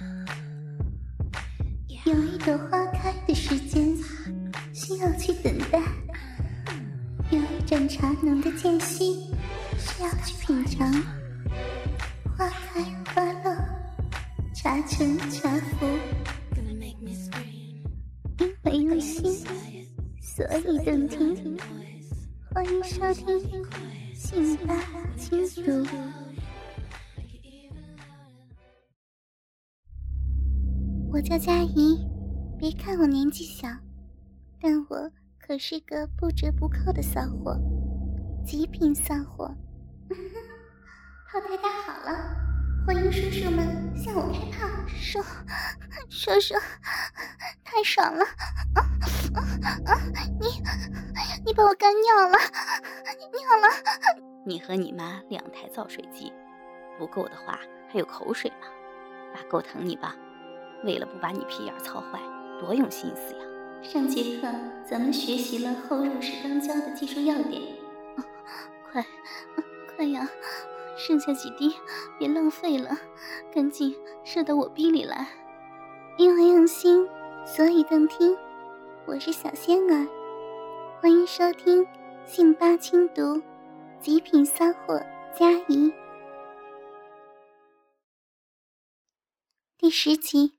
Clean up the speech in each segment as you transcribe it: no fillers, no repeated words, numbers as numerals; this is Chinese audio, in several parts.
有一朵花开的时间，需要去等待；有一盏茶浓的间隙，需要去品尝。花开花落，茶沉茶浮，因为用心，所以动听。欢迎收听信吧轻读。我叫佳怡，别看我年纪小，但我可是个不折不扣的骚货，极品骚货。炮台搭好了，欢迎叔叔们向我开炮。叔叔，太爽了！你把我干尿了！ 你和你妈2台造水机，不够的话还有口水呢。爸够疼你吧？为了不把你屁眼操坏，多用心思呀！ 上节课咱们学习了后入式肛交的技术要点。快呀，剩下几滴，别浪费了，赶紧射到我逼里来。因为用心，所以动听。我是小仙儿，欢迎收听信吧轻读，极品骚货佳怡。第10集。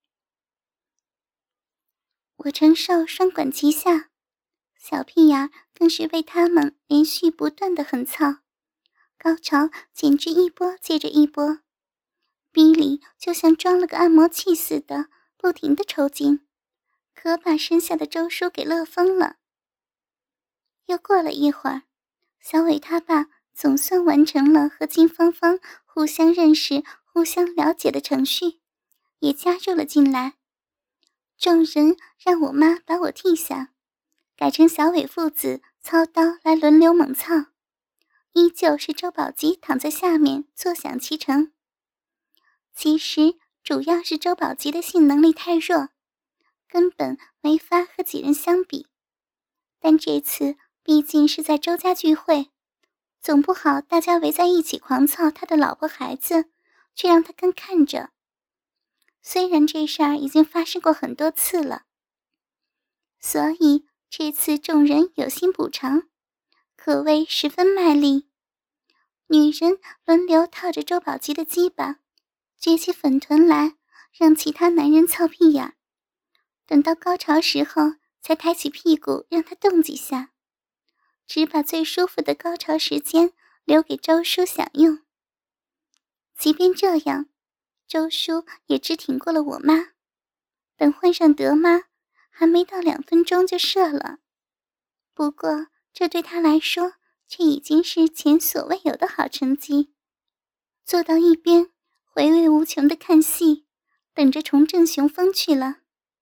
我承受双管齐下，小屁眼更是被他们连续不断的狠操，高潮简直一波接着一波，逼里就像装了个按摩器似的，不停的抽筋，可把身下的周叔给乐疯了。又过了一会儿，小伟他爸总算完成了和金芳芳互相认识、互相了解的程序，也加入了进来。众人让我妈把我替下，改成小伟父子操刀来轮流猛操，依旧是周宝吉躺在下面坐享其成。其实主要是周宝吉的性能力太弱，根本没法和几人相比，但这次毕竟是在周家聚会，总不好大家围在一起狂操他的老婆孩子，却让他干看着。虽然这事儿已经发生过很多次了，所以这次众人有心补偿，可谓十分卖力。女人轮流套着周宝吉的鸡巴，撅起粉臀来，让其他男人操屁眼，等到高潮时候才抬起屁股让他动几下，只把最舒服的高潮时间留给周叔享用。即便这样，周叔也只挺过了我妈，等换上德妈，还没到2分钟就射了。不过这对他来说却已经是前所未有的好成绩。坐到一边回味无穷的看戏，等着重振雄风去了。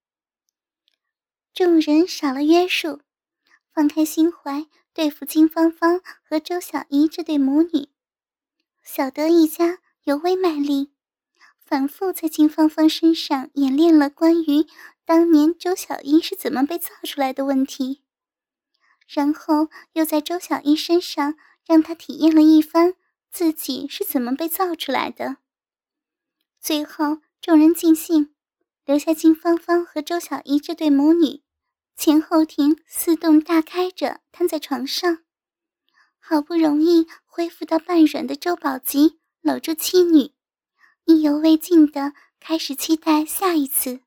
众人少了约束，放开心怀对付金芳芳和周小姨这对母女。小德一家尤为卖力，反复在金芳芳身上演练了关于当年周小姨是怎么被造出来的问题，然后又在周小姨身上让她体验了一番自己是怎么被造出来的。最后众人尽兴，留下金芳芳和周小姨这对母女前后庭4洞大开着瘫在床上，好不容易恢复到半软的周宝吉搂住妻女，意犹未尽地开始期待下一次。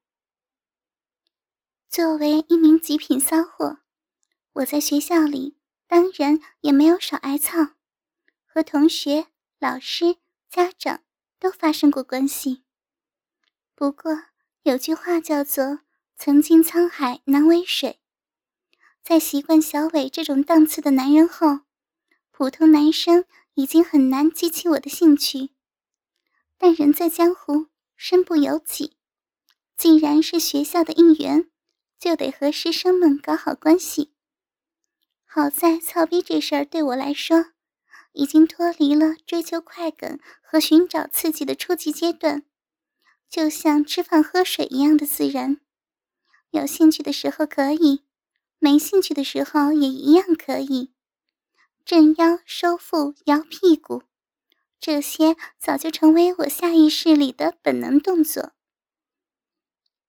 作为一名极品骚货，我在学校里当然也没有少挨操，和同学、老师、家长都发生过关系。不过有句话叫做曾经沧海难为水，在习惯小伟这种档次的男人后，普通男生已经很难激起我的兴趣。但人在江湖，身不由己，既然是学校的一员，就得和师生们搞好关系。好在操逼这事儿对我来说，已经脱离了追求快感和寻找刺激的初级阶段，就像吃饭喝水一样的自然。有兴趣的时候可以，没兴趣的时候也一样可以。正腰、收腹、摇屁股，这些早就成为我下意识里的本能动作。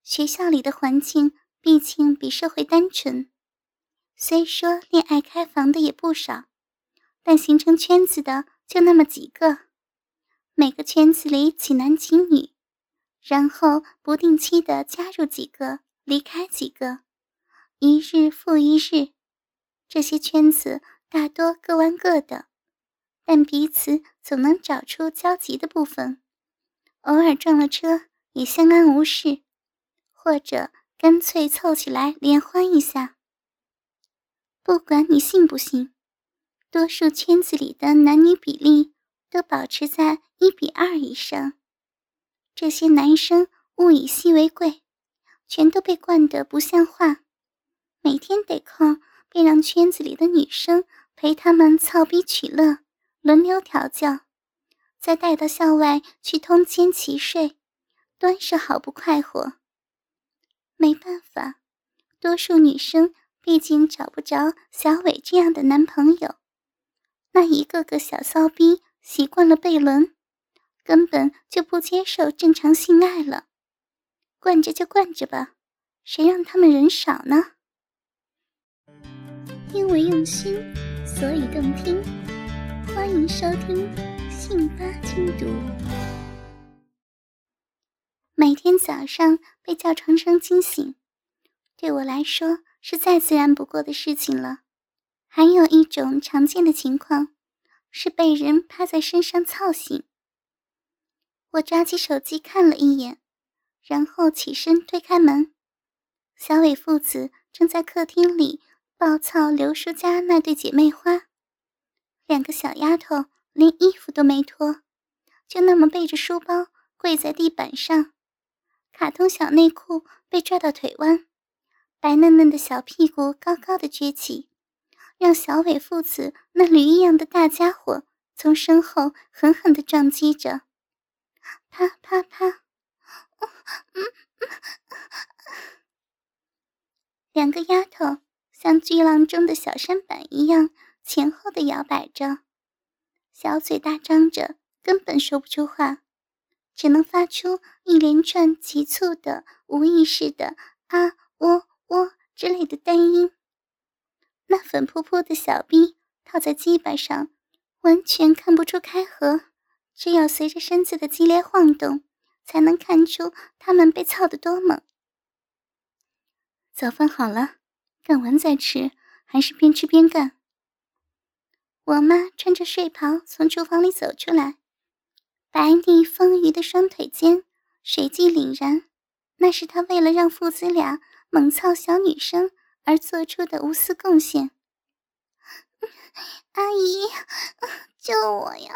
学校里的环境毕竟比社会单纯，虽说恋爱开房的也不少，但形成圈子的就那么几个，每个圈子里几男几女，然后不定期的加入几个，离开几个，一日复一日。这些圈子大多各玩各的，但彼此总能找出交集的部分，偶尔撞了车也相安无事，或者干脆凑起来联欢一下。不管你信不信，多数圈子里的男女比例都保持在1:2以上。这些男生物以稀为贵，全都被惯得不像话，每天得空便让圈子里的女生陪他们操逼取乐，轮流调教，再带到校外去通奸奇睡，端是好不快活。没办法，多数女生毕竟找不着小伟这样的男朋友，那一个个小骚逼习惯了被轮，根本就不接受正常性爱了。惯着就惯着吧，谁让他们人少呢？因为用心，所以动听。欢迎收听信八精读。每天早上被叫床声惊醒，对我来说是再自然不过的事情了。还有一种常见的情况是被人趴在身上操醒。我抓起手机看了一眼，然后起身推开门，小伟父子正在客厅里暴操刘叔家那对姐妹花。两个小丫头连衣服都没脱，就那么背着书包跪在地板上，卡通小内裤被拽到腿弯，白嫩嫩的小屁股高高的撅起，让小伟父子那驴一样的大家伙从身后狠狠地撞击着。啪啪啪，两个丫头像巨浪中的小舢板一样前后的摇摆着，小嘴大张着，根本说不出话，只能发出一连串急促的无意识的啊喔喔之类的单音。那粉扑扑的小逼套在鸡巴上，完全看不出开合，只有随着身子的激烈晃动，才能看出他们被操得多猛。早饭好了，干完再吃，还是边吃边干。我妈穿着睡袍从厨房里走出来，白腻丰腴的双腿间水迹凛然，那是她为了让父子俩猛操小女生而做出的无私贡献。阿姨，救我呀！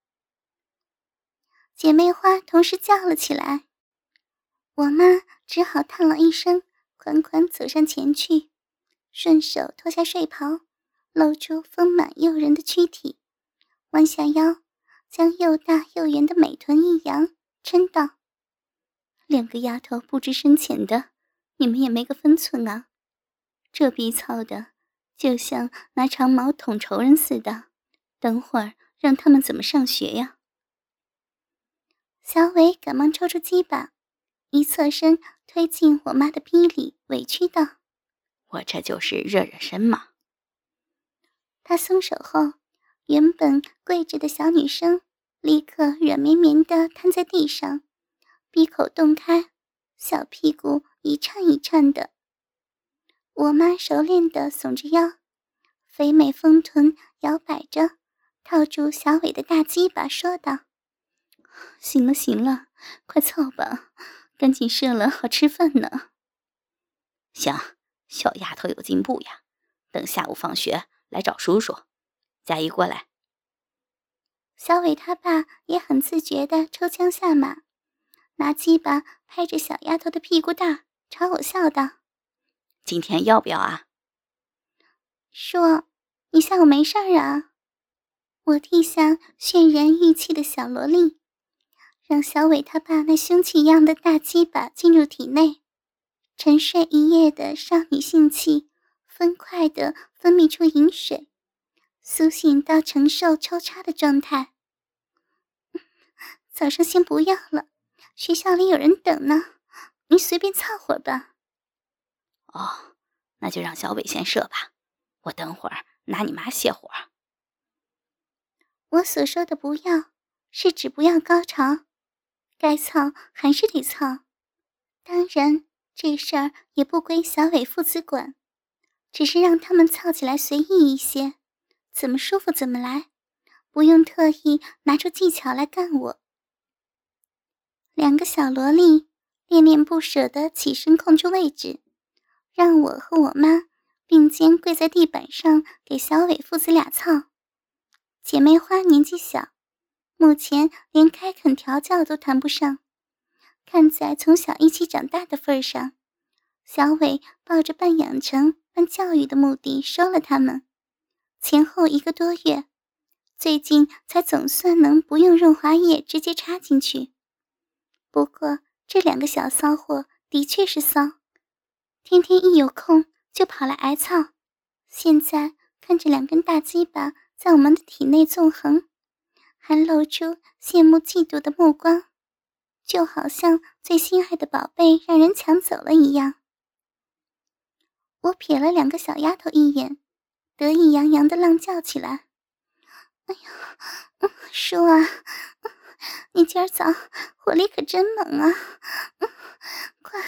姐妹花同时叫了起来。我妈只好叹了一声，款款走上前去，顺手脱下睡袍，露出丰满诱人的躯体，弯下腰，将又大又圆的美臀一扬，嗔道：两个丫头不知深浅的，你们也没个分寸啊！这逼操的就像拿长矛捅仇人似的，等会儿让他们怎么上学呀？小伟赶忙抽出鸡巴，一侧身推进我妈的逼里，委屈道： 我这就是热热身嘛。 他松手后，原本跪着的小女生立刻软绵绵地瘫在地上，闭口洞开，小屁股一颤一颤的。我妈熟练地耸着腰，肥美丰臀摇摆着，套住小伟的大鸡巴，说道：行了行了，快操吧，赶紧射了好吃饭呢。 行，小丫头有进步呀，等下午放学来找叔叔。佳怡过来。 小伟他爸也很自觉地抽枪下马，拿鸡巴拍着小丫头的屁股蛋，朝我笑道： 今天要不要啊？ 说，你下午没事儿啊？我递向渲然欲泣的小萝莉，让小伟他爸那凶器一样的大鸡巴进入体内，沉睡一夜的少女性气分快地分泌出饮水，苏醒到承受抽插的状态。早上先不要了，学校里有人等呢， 你随便操会儿吧。 哦，那就让小伟先射吧，我等会儿拿你妈泄火。 我所说的不要，是指不要高潮，该操还是得操。当然，这事儿也不归小伟父子管，只是让他们操起来随意一些，怎么舒服怎么来，不用特意拿出技巧来干我。两个小萝莉恋恋不舍地起身控制位置，让我和我妈并肩跪在地板上给小伟父子俩操。姐妹花年纪小，目前连开垦调教都谈不上，看在从小一起长大的份上，小伟抱着半养成半教育的目的收了他们，前后1个多月，最近才总算能不用润滑液直接插进去。不过这2个小骚货的确是骚，天天一有空就跑来挨操，现在看着2根大鸡巴在我们的体内纵横，还露出羡慕嫉妒的目光，就好像最心爱的宝贝让人抢走了一样。我瞥了2个小丫头一眼，得意洋洋地浪叫起来：哎呀，叔啊，你今儿早火力可真猛啊，快，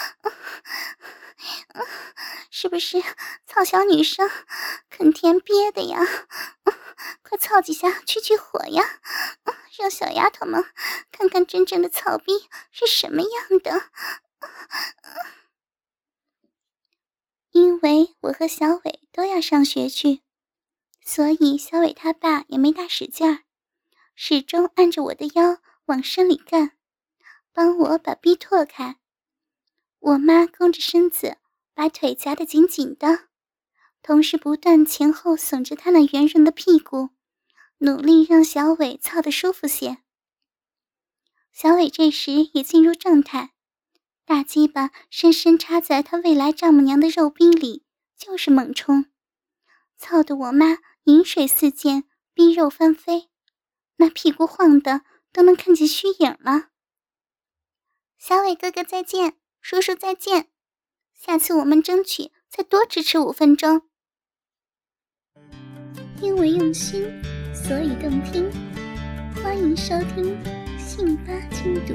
是不是操小女生肯甜憋的呀？快操几下去火呀，让小丫头们看看真正的操逼是什么样的。因为我和小伟都要上学去，所以小伟他爸也没大使劲儿，始终按着我的腰往深里干，帮我把逼拓开。我妈弓着身子，把腿夹得紧紧的，同时不断前后耸着她那圆润的屁股，努力让小伟操得舒服些。小伟这时也进入状态，大鸡巴深深插在他未来丈母娘的肉逼里，就是猛冲，操得我妈饮水四溅，逼肉翻飞，那屁股晃得都能看见虚影了。小伟哥哥再见，叔叔再见，下次我们争取再多支持5分钟。因为用心，所以动听，欢迎收听信八精读。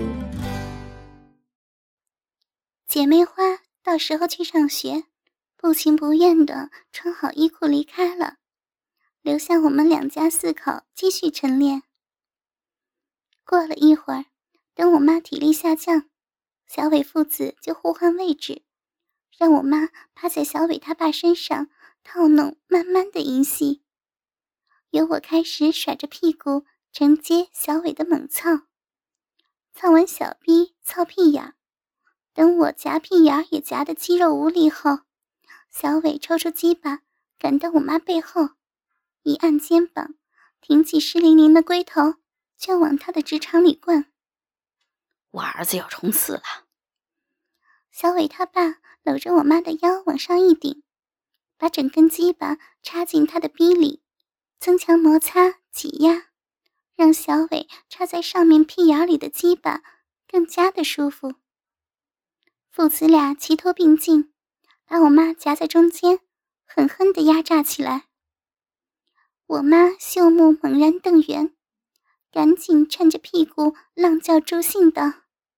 姐妹花到时候去上学，不情不愿地穿好衣裤离开了，留下我们2家4口继续晨练。过了一会儿，等我妈体力下降，小伟父子就互换位置，让我妈趴在小伟他爸身上套弄，慢慢的淫戏。由我开始甩着屁股承接小伟的猛操，操完小逼操屁眼，等我夹屁眼也夹得肌肉无力后，小伟抽出鸡巴赶到我妈背后，一按肩膀，挺起湿淋淋的龟头就往她的直肠里灌。 我儿子要冲刺了。 小伟他爸搂着我妈的腰往上一顶，把整根鸡巴插进她的逼里，增强摩擦挤压，让小伟插在上面屁眼里的鸡巴更加的舒服。父子俩齐头并进，把我妈夹在中间，狠狠地压榨起来。我妈秀目猛然瞪圆，赶紧颤着屁股浪叫助兴道：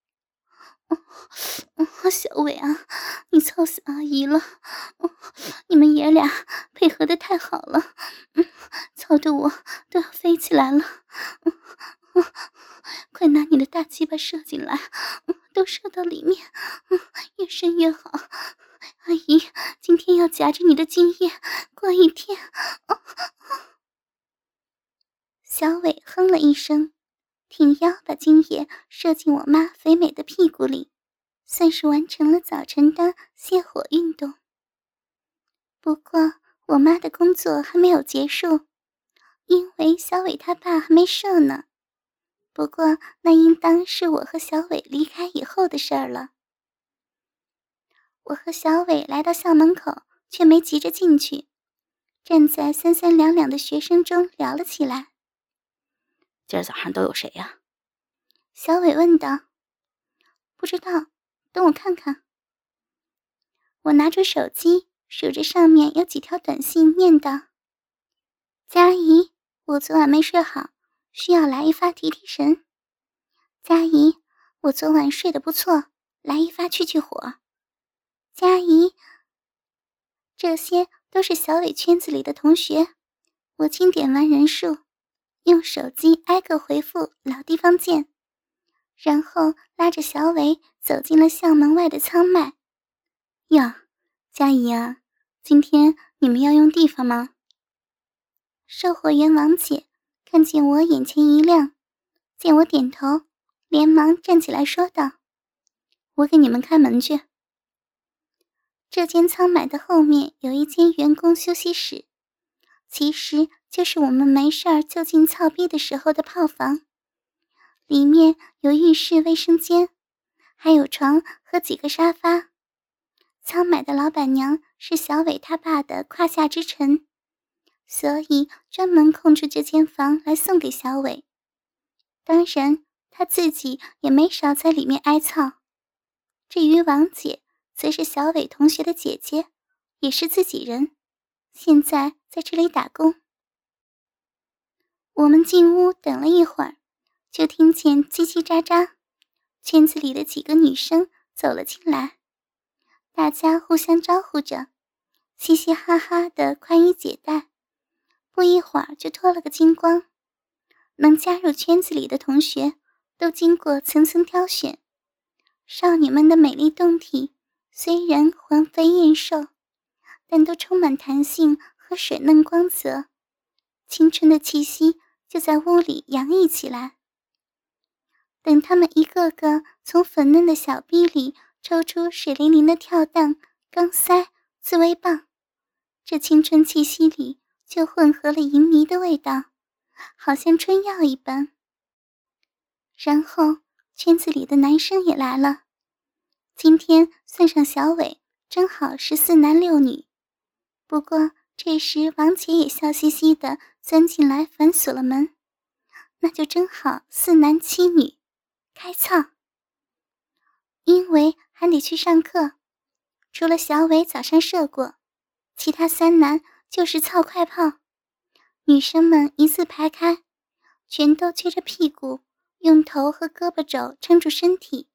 小伟啊，你操死阿姨了！你们爷俩配合得太好了，操得我都要飞起来了！快拿你的大鸡巴射进来，都射到里面，越深越好。阿姨今天要夹着你的精液过一天。小伟哼了一声，挺腰把精液射进我妈肥美的屁股里，算是完成了早晨的泻火运动。不过我妈的工作还没有结束，因为小伟他爸还没射呢。不过那应当是我和小伟离开以后的事儿了。我和小伟来到校门口，却没急着进去，站在三三两两的学生中聊了起来。 今儿早上都有谁呀？ 小伟问道。不知道， 等我看看。我拿出手机，数着上面有几条短信，念道：佳怡，我昨晚没睡好，需要来一发提提神。佳怡，我昨晚睡得不错，来一发去火。佳怡，这些都是小伟圈子里的同学。我清点完人数，用手机挨个回复老地方见，然后拉着小伟走进了校门外的仓麦。呀，佳怡啊，今天你们要用地方吗？售货员王姐看见我眼前一亮，见我点头，连忙站起来说道：我给你们开门去。这间仓买的后面有一间员工休息室，其实就是我们没事儿就近操逼的时候的炮房。里面有浴室、卫生间，还有床和几个沙发。仓买的老板娘是小伟他爸的胯下之臣，所以专门空出这间房来送给小伟。当然他自己也没少在里面挨操。至于王姐，则是小伟同学的姐姐，也是自己人，现在在这里打工。我们进屋等了一会儿，就听见叽叽喳喳，圈子里的几个女生走了进来，大家互相招呼着，嘻嘻哈哈的宽衣解带，不一会儿就脱了个精光。能加入圈子里的同学都经过层层挑选，少女们的美丽动体虽然环肥燕瘦，但都充满弹性和水嫩光泽，青春的气息就在屋里洋溢起来。等他们一个个从粉嫩的小逼里抽出水灵灵的跳蛋、钢塞、自慰棒，这青春气息里就混合了淫糜的味道，好像春药一般。然后圈子里的男生也来了，今天算上小伟，正好是4男6女。不过这时王姐也笑嘻嘻地钻进来反锁了门，那就正好4男7女，开操。因为还得去上课，除了小伟早上射过，其他3男就是操快炮。女生们一字排开，全都撅着屁股，用头和胳膊肘撑住身体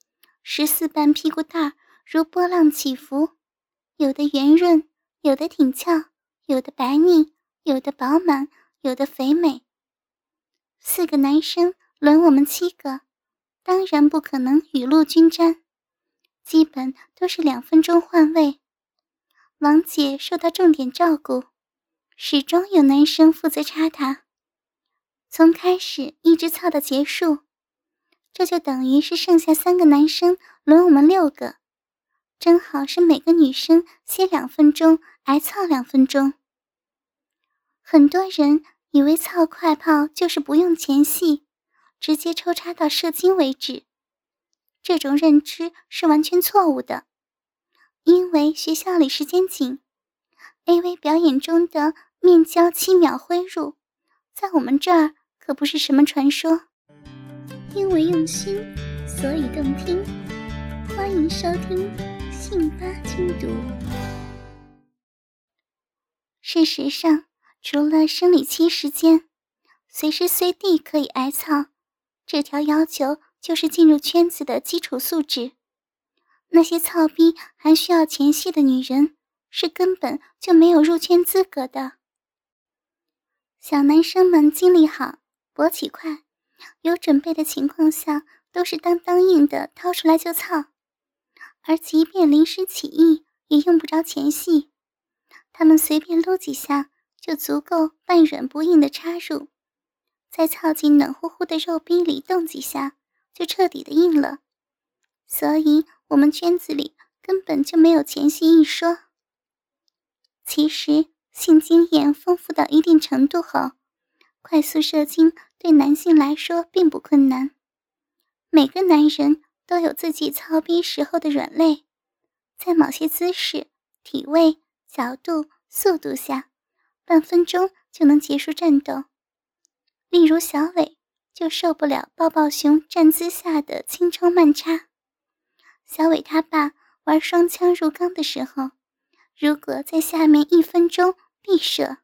，14瓣屁股蛋如波浪起伏，有的圆润，有的挺翘，有的白腻，有的饱满，有的肥美。4个男生轮我们7个，当然不可能雨露均沾，基本都是2分钟换位。王姐受到重点照顾，始终有男生负责插她，从开始一直操到结束，这就等于是剩下3个男生轮我们6个，正好是每个女生歇2分钟，挨操2分钟。很多人以为操快炮就是不用前戏，直接抽插到射精为止，这种认知是完全错误的。因为学校里时间紧， AV 表演中的面交7秒挥入，在我们这儿可不是什么传说。因为用心，所以动听。欢迎收听信八精读。事实上，除了生理期时间，随时随地可以挨操，这条要求就是进入圈子的基础素质。那些操逼还需要前戏的女人，是根本就没有入圈资格的。小男生们精力好，勃起快，有准备的情况下都是当当硬的掏出来就操，而即便临时起意也用不着前戏，他们随便撸几下就足够半软不硬的插入，再操进暖乎乎的肉逼里动几下就彻底的硬了。所以我们圈子里根本就没有前戏一说。其实性经验丰富到一定程度后，快速射精对男性来说并不困难。每个男人都有自己操逼时候的软肋，在某些姿势、体位、角度、速度下，半分钟就能结束战斗。例如小伟就受不了抱抱熊站姿下的轻抽慢插， 小伟他爸玩双枪入缸的时候，如果在下面1分钟必射。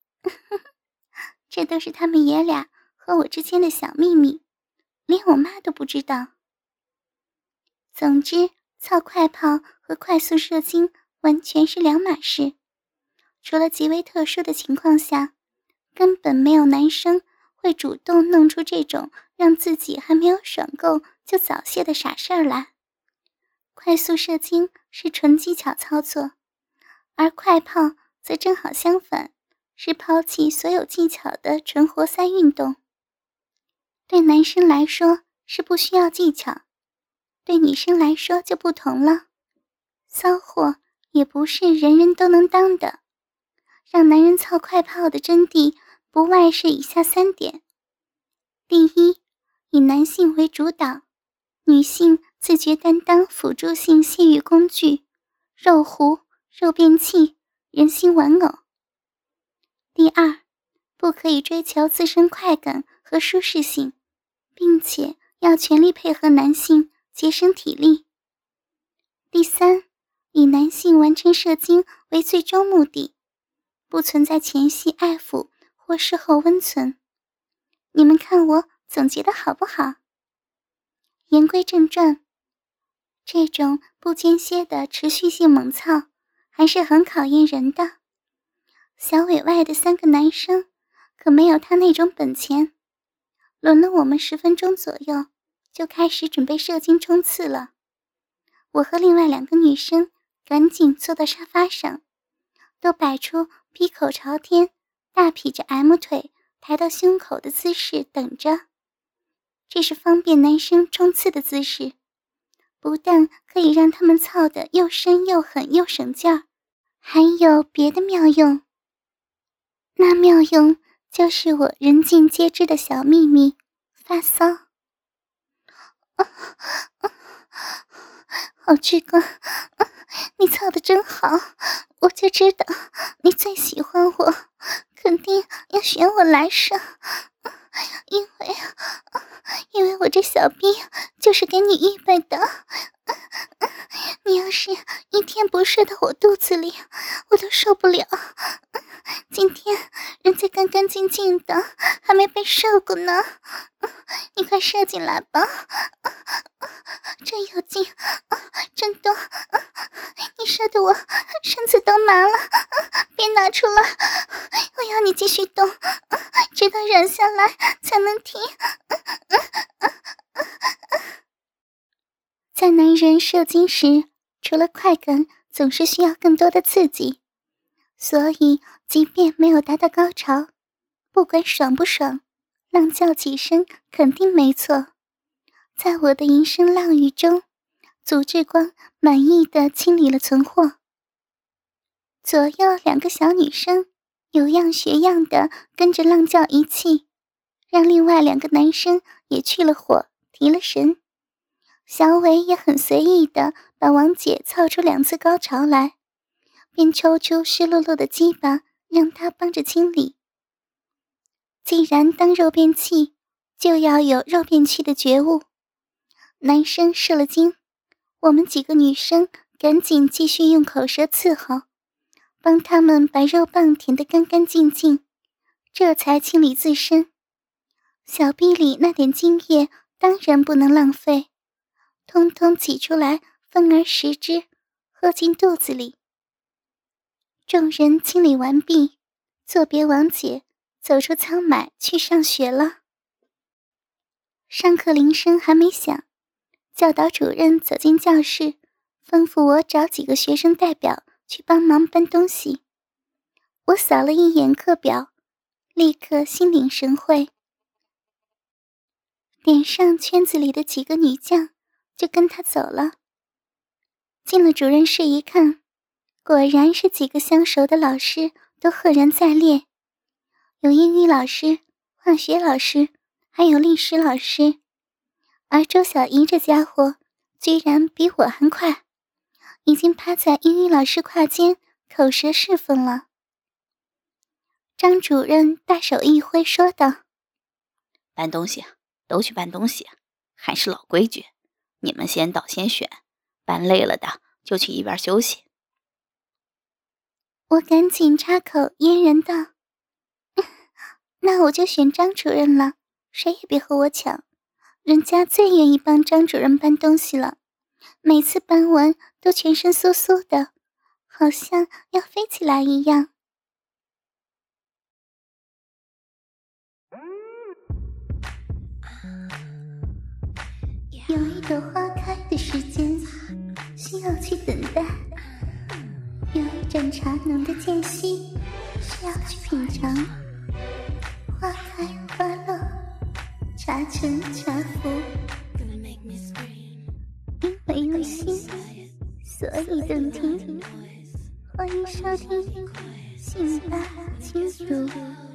这都是他们爷俩和我之间的小秘密，连我妈都不知道。总之，操快炮和快速射精完全是两码事，除了极为特殊的情况下，根本没有男生会主动弄出这种让自己还没有爽够就早泄的傻事儿来。快速射精是纯技巧操作，而快炮则正好相反，是抛弃所有技巧的纯活塞运动。对男生来说是不需要技巧，对女生来说就不同了。骚货也不是人人都能当的，让男人操快炮的真谛不外是以下3点。第一，以男性为主导，女性自觉担当辅助性泄欲工具、肉壶、肉便器、人形玩偶。第二，不可以追求自身快感和舒适性，并且要全力配合男性节省体力。第三，以男性完成射精为最终目的，不存在前戏爱抚或事后温存。你们看我总结的好不好？言归正传，这种不间歇的持续性猛操还是很考验人的。小伟外的3个男生可没有他那种本钱，轮了我们10分钟左右就开始准备射精冲刺了。我和另外2个女生赶紧坐到沙发上，都摆出劈口朝天、大劈着 M 腿抬到胸口的姿势等着。这是方便男生冲刺的姿势，不但可以让他们操得又深又狠又省劲儿，还有别的妙用。那妙用就是我人尽皆知的小秘密——发骚。好志哥，你操得真好，我就知道你最喜欢我，肯定要选我来射，因为我这小逼就是给你预备的。你要是一天不射到我肚子里，我都受不了。今天人家干干净净的，还没被射过呢。你快射进来吧，真有劲，真多，你射得我身子都麻了，别拿出来，我要你继续动，直到软下来才能停。在男人射精时，除了快感，总是需要更多的刺激，所以即便没有达到高潮，不管爽不爽，浪叫几声肯定没错。在我的淫声浪语中，祖智光满意地清理了存货。左右2个小女生有样学样地跟着浪叫一气，让另外2个男生也去了火，提了神。小伟也很随意地把王姐操出2次高潮来，便抽出湿漉漉的鸡巴让她帮着清理。既然当肉便器，就要有肉便器的觉悟。男生射了精，我们几个女生赶紧继续用口舌伺候，帮他们把肉棒舔得干干净净，这才清理自身。小臂里那点精液当然不能浪费，通通挤出来，分而食之，喝进肚子里。众人清理完毕，作别王姐，走出仓买去上学了。上课铃声还没响，教导主任走进教室，吩咐我找几个学生代表去帮忙搬东西。我扫了一眼课表，立刻心领神会，点上圈子里的几个女将，就跟他走了。进了主任室一看，果然是几个相熟的老师都赫然在列，有英语老师、化学老师，还有历史老师。而周小姨这家伙居然比我还快，已经趴在英语老师胯间口舌侍奉了。张主任大手一挥说道： 搬东西都去搬东西，还是老规矩，你们先到先选， 搬累了的就去一边休息。 我赶紧插口嫣然道：那我就选张主任了，谁也别和我抢，人家最愿意帮张主任搬东西了，每次搬完都全身酥酥的，好像要飞起来一样。有一朵花开的时间，需要去等待；有一盏茶浓的间隙，需要去品尝。花开花落，茶沉茶浮，因为用心，所以动听。欢迎收听《性爱轻读》。